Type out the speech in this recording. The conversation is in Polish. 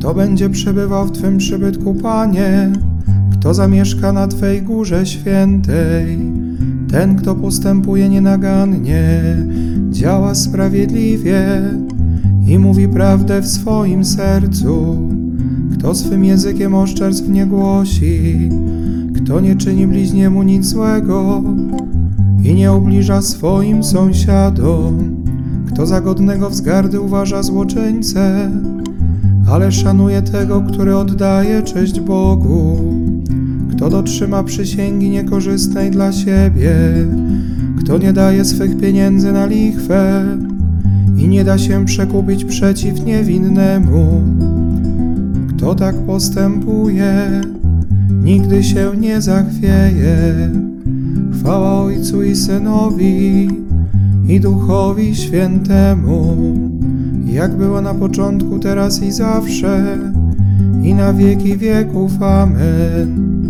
Kto będzie przebywał w Twym przybytku, Panie? Kto zamieszka na Twej górze świętej? Ten, kto postępuje nienagannie, działa sprawiedliwie i mówi prawdę w swoim sercu. Kto swym językiem oszczerstw nie głosi, kto nie czyni bliźniemu nic złego i nie ubliża swoim sąsiadom. Kto za godnego wzgardy uważa złoczyńcę, ale szanuje tego, który oddaje cześć Bogu. Kto dotrzyma przysięgi niekorzystnej dla siebie, kto nie daje swych pieniędzy na lichwę i nie da się przekupić przeciw niewinnemu. Kto tak postępuje, nigdy się nie zachwieje. Chwała Ojcu i Synowi i Duchowi Świętemu, jak było na początku, teraz i zawsze, i na wieki wieków. Amen.